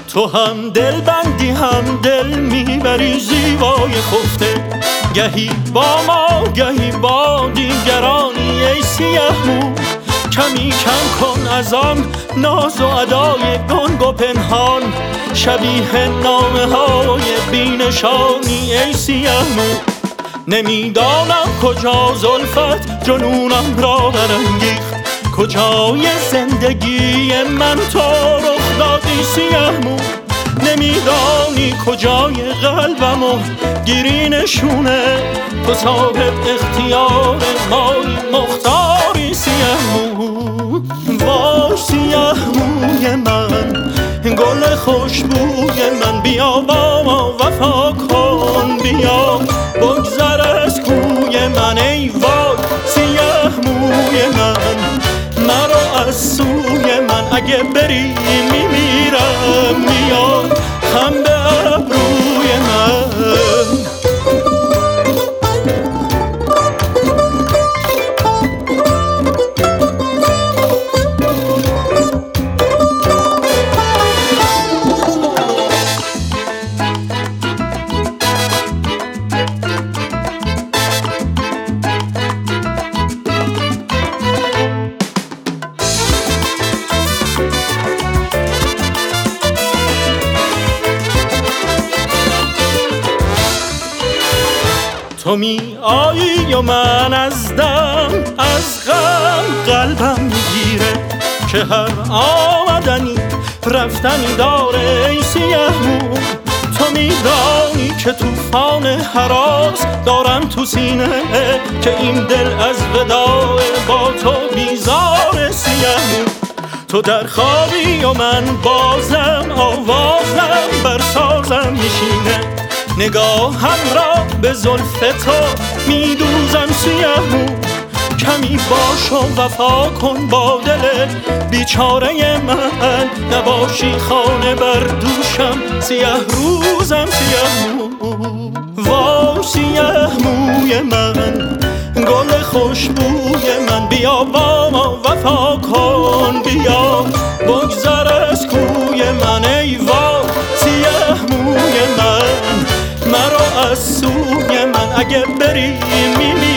تو هم دل بندی هم دل میبری زیبای خفته، گهی با ما گهی با دیگرانی ای سیه مو. کمی کم کن از آن ناز و ادای گنگ و پنهان، شبیه نامه های بینشانی ای سیه مو. نمیدانم کجا زلفت جنونم را برانگیخت، کجای زندگی من تو رخ دادی سیه مو. نمیدانی کجای قلبمو گیری نشونه، تو صاحب اختیار مایی مختاری سیه مو. وای سیه موی من، گل خوشبوی من، بیا با ما وفا کن، بیا بگذر از کوی من. ای وای سیه موی من، مرا از سوی من، اگه بری میمیرم، میاد خم به ابروی من. تو می آیی و من از دم از غم قلبم میگیره، که هر آمدنی رفتنی داره ای سیه مو. تو میدانی که توفان هراس دارم تو سینه، که این دل از وداع با تو بیزار سیه مو. تو در خوابی و من بازم آوازم بر سازم میشینه، نگاهم را به زلف تو میدوزم سیه مو. کمی باش و وفا کن با دل بیچاره من، نباشی خانه بر دوشم سیه روزم سیه مو. وای سیه موی من، گل خوشبوی من، بیا با ما وفا کن، بیا بگذر از کوی من. ای وای سیه موی من، مرا از سوی من، اگه بری میمیرم.